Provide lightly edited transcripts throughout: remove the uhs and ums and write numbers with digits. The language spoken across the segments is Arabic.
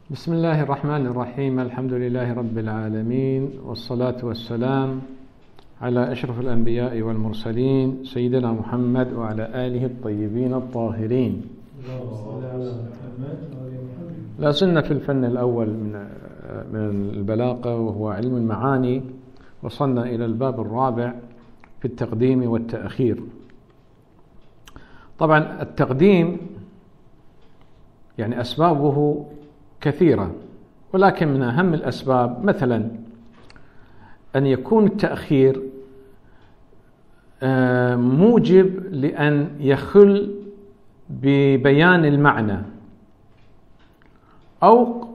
بسم الله الرحمن الرحيم. الحمد لله رب العالمين، والصلاة والسلام على أشرف الأنبياء والمرسلين سيدنا محمد وعلى آله الطيبين الطاهرين. لا زلنا في الفن الأول من البلاغة وهو علم المعاني، وصلنا إلى الباب الرابع في التقديم والتأخير. طبعا التقديم يعني أسبابه كثيرة، ولكن من أهم الأسباب مثلا أن يكون التأخير موجب لأن يخل ببيان المعنى، أو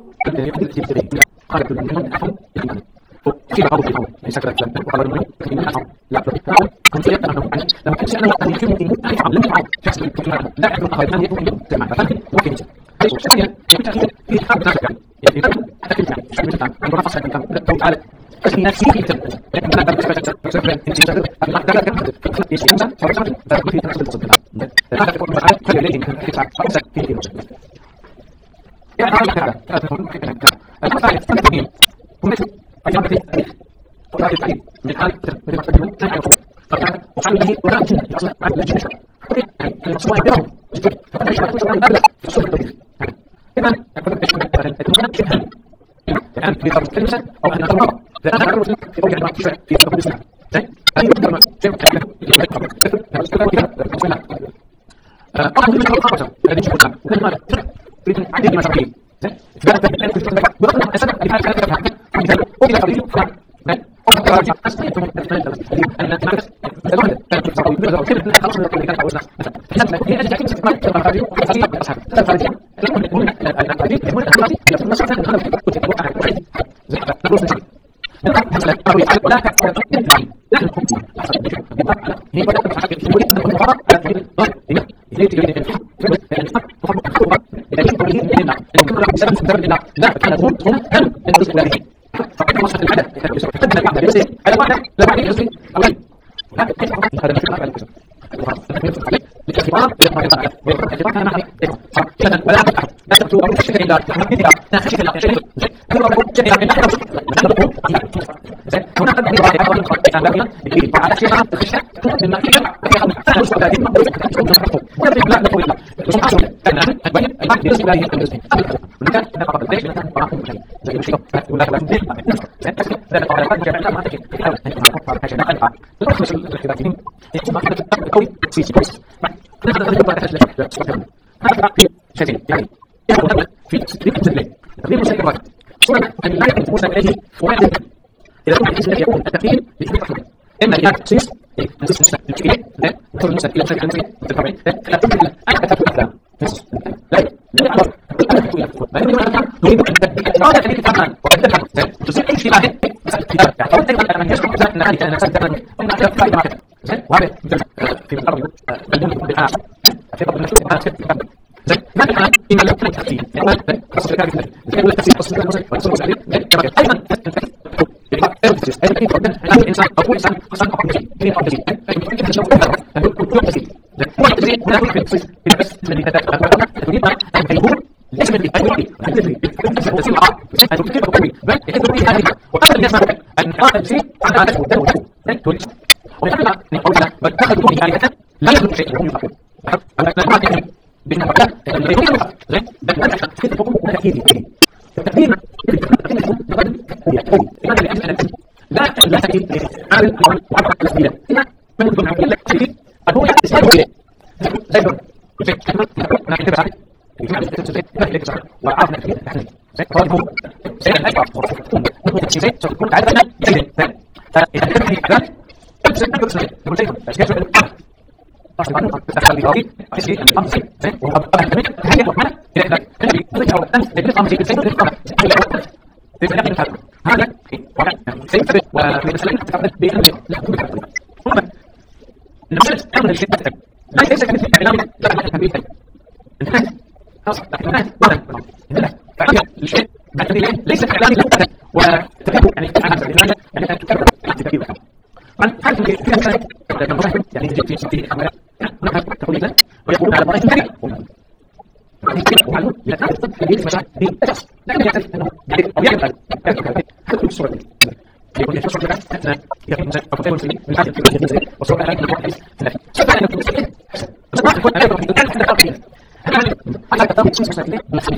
لكن يعترف انه او يعمل هذا كل الصور يكون يفسر لك يكون يكون في الحاجه في وصور على الواحد سوف يكون ما يكون انا كنت اقول هذا كتاب اسمه ساكن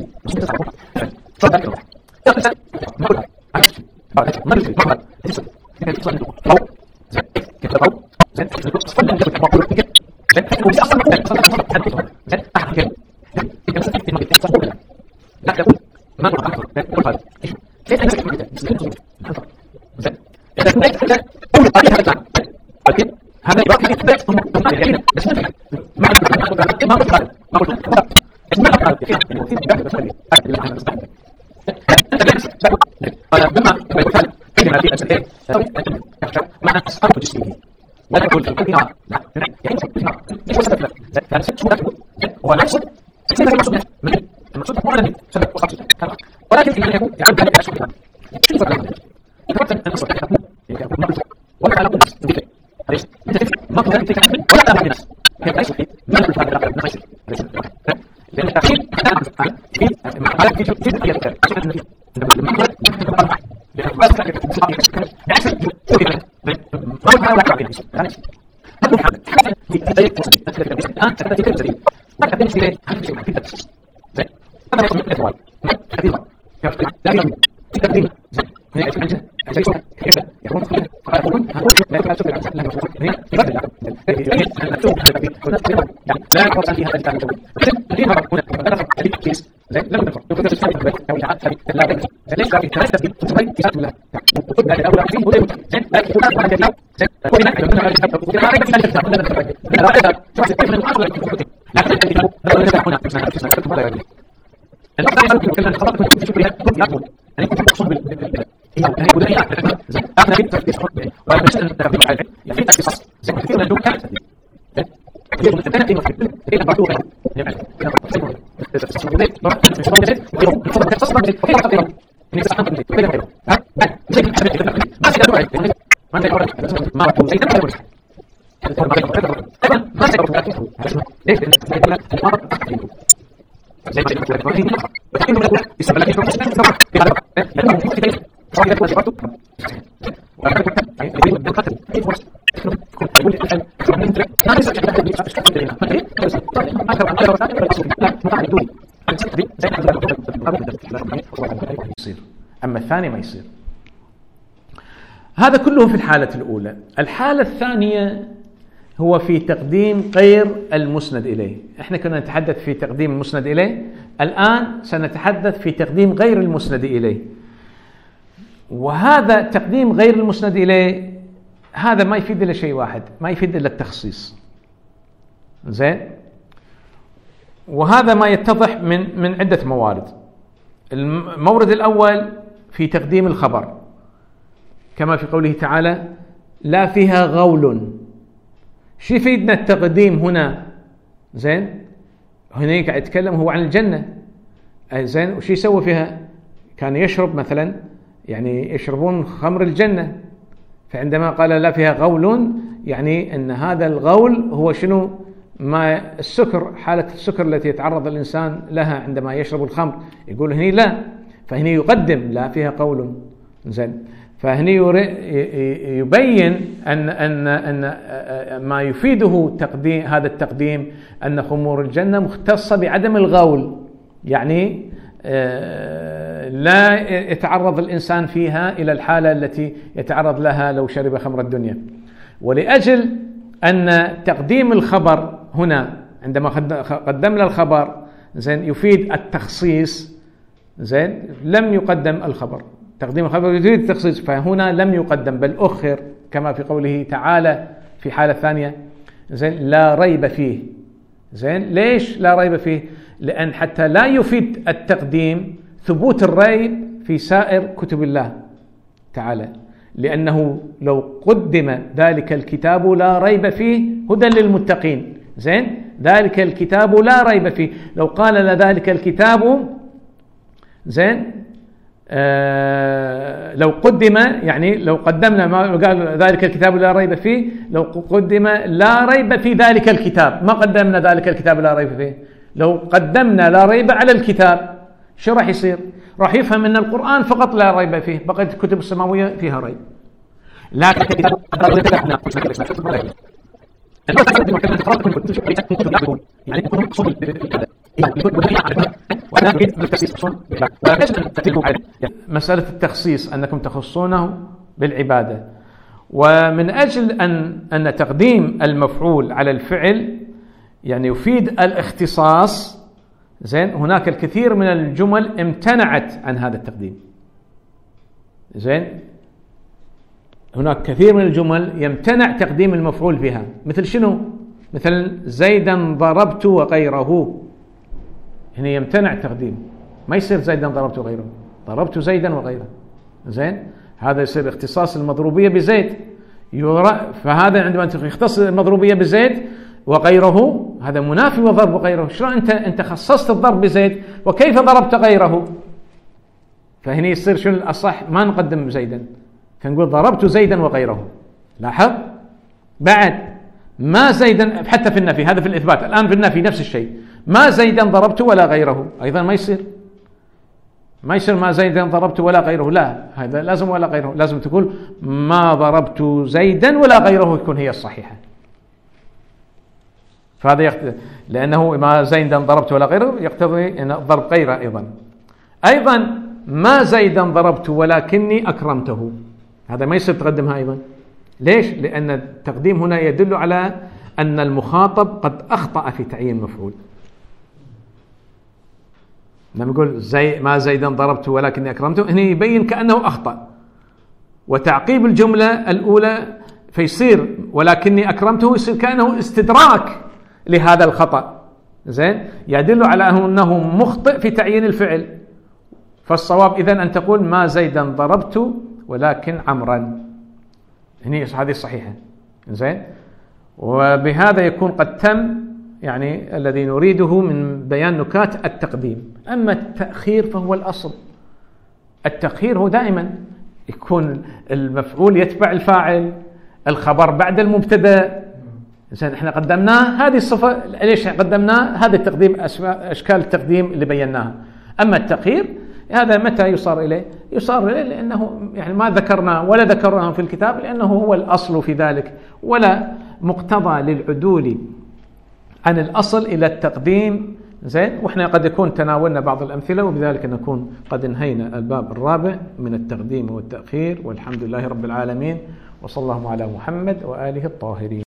تفضل أما الثاني ما يصير. هذا كله في الحالة الأولى. الحالة الثانية هو في تقديم غير المسند إليه. احنا كنا نتحدث في تقديم المسند إليه، الآن سنتحدث في تقديم غير المسند إليه. وهذا تقديم غير المسند إليه هذا ما يفيد إلا شيء واحد، ما يفيد إلا التخصيص. زين؟ وهذا ما يتضح من عدة موارد. المورد الأول في تقديم الخبر كما في قوله تعالى لا فيها غول. شو يفيدنا التقديم هنا؟ زين؟ هنا قاعد يتكلم هو عن الجنة. زين؟ وش يسوي فيها؟ كان يشرب مثلا، يعني يشربون خمر الجنة، فعندما قال لا فيها غول يعني أن هذا الغول هو شنو؟ ما السكر، حالة السكر التي يتعرض الإنسان لها عندما يشرب الخمر. يقول هني لا، فهني يقدم لا فيها قول. زين؟ فهني يبين أن ما يفيده تقديم هذا التقديم أن خمور الجنة مختصة بعدم الغول، يعني لا يتعرض الإنسان فيها إلى الحالة التي يتعرض لها لو شرب خمر الدنيا. ولأجل أن تقديم الخبر هنا عندما قدمنا الخبر زين يفيد التخصيص، زين لم يقدم الخبر، تقديم الخبر يفيد التخصيص، فهنا لم يقدم بل أخر كما في قوله تعالى في حالة ثانية زين لا ريب فيه. زين ليش لا ريب فيه؟ لأن حتى لا يفيد التقديم ثبوت الريب في سائر كتب الله تعالى، لأنه لو قدم ذلك الكتاب لا ريب فيه هدى للمتقين. زين ذلك الكتاب لا ريب فيه، لو قال ذلك الكتاب زين لو قدم، يعني لو قدمنا ما قال ذلك الكتاب لا ريب فيه، لو قدم لا ريب في ذلك الكتاب، ما قدمنا ذلك الكتاب لا ريب فيه، لو قدمنا لا ريب على الكتاب شو راح يصير؟ راح يفهم أن القرآن فقط لا ريب فيه، بقيت الكتب السماوية فيها ريب. لكن مسألة التخصيص أنكم تخصونه بالعبادة، ومن أجل أن تقديم المفعول على الفعل يعني يفيد الاختصاص، زين، هناك الكثير من الجمل امتنعت عن هذا التقديم. زين، هناك كثير من الجمل يمتنع تقديم المفعول بها، مثل شنو؟ مثل زيدا ضربت وغيره، هنا يمتنع تقديم، ما يصير زيدا ضربت وغيره، ضربت زيدا وغيره. زين، هذا يصير اختصاص المضروبية بزيد، فهذا عندما يختص المضروبية بزيد وغيره هذا منافي وضرب غيره. شلون انت خصصت الضرب بزيد وكيف ضربت غيره؟ فهنا يصير شنو الأصح؟ ما نقدم زيدا، فنقول ضربت زيدا وغيره. لاحظ بعد ما زيدا حتى في النفي، هذا في الإثبات، الآن في النفي نفس الشيء، ما زيدا ضربت ولا غيره، أيضا ما يصير ما زيدا ضربت ولا غيره، لا، هذا لازم ولا غيره، لازم تقول ما ضربت زيدا ولا غيره يكون هي الصحيحة. فهذا لأنه ما زيدا ضربت ولا غيره يقتضي أن ضرب غيره. أيضا ما زيدا ضربت ولكني أكرمته، هذا ما يصير تقدمها أيضا. ليش؟ لأن التقديم هنا يدل على أن المخاطب قد أخطأ في تعيين مفعول. لما يقول ما زيدا ضربت ولكني أكرمته، هنا يبين كأنه أخطأ، وتعقيب الجملة الأولى فيصير ولكني أكرمته يصير كأنه استدراك لهذا الخطأ. زين، يدل على أنه مخطئ في تعيين الفعل. فالصواب إذن أن تقول ما زيدا ضربت ولكن عمرا، هذه الصحيحة. زين، وبهذا يكون قد تم يعني الذي نريده من بيان نكات التقديم. أما التأخير فهو الأصل. التأخير هو دائما يكون المفعول يتبع الفاعل، الخبر بعد المبتدأ. زين، احنا قدمناه هذه الصفة، ليش قدمناه؟ هذا التقديم، أشكال التقديم اللي بيناها. أما التأخير هذا متى يصار إليه؟ يصار إليه لأنه يعني ما ذكرنا ولا ذكرناه في الكتاب، لأنه هو الأصل في ذلك، ولا مقتضى للعدول عن الأصل إلى التقديم. زين، وإحنا قد يكون تناولنا بعض الأمثلة، وبذلك نكون قد انهينا الباب الرابع من التقديم والتأخير، والحمد لله رب العالمين، وصلى الله على محمد وآله الطاهرين.